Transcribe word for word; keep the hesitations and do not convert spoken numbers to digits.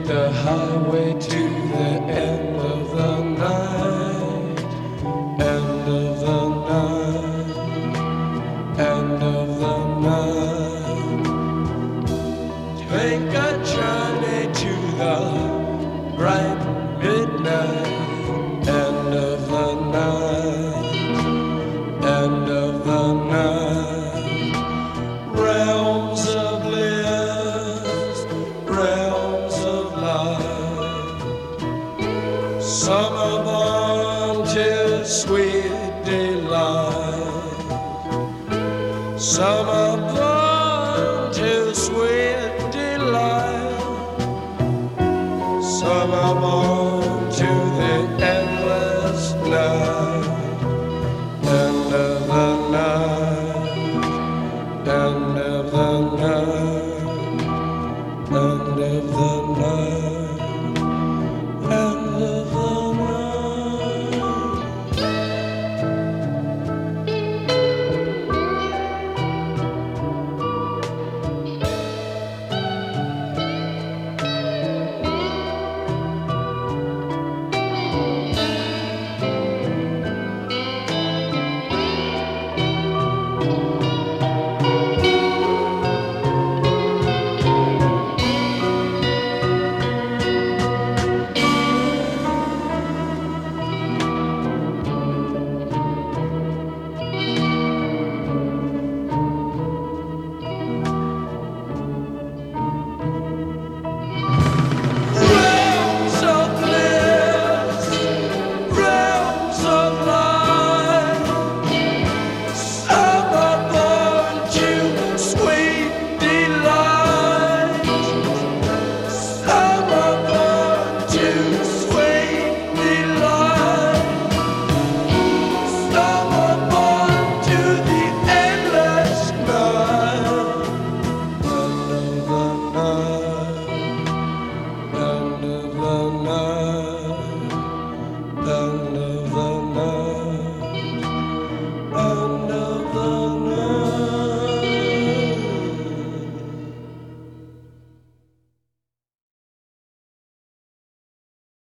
the highway to the end of the night, end of the night, end of the night. Make a journey to the bright midnight, end of the night, end of the night. Realms of bliss, realms of light. Some are born to sweet delight. Some are born to sweet delight. Some are born to the endless night, end of the night, end of the night, end of the night, end of the the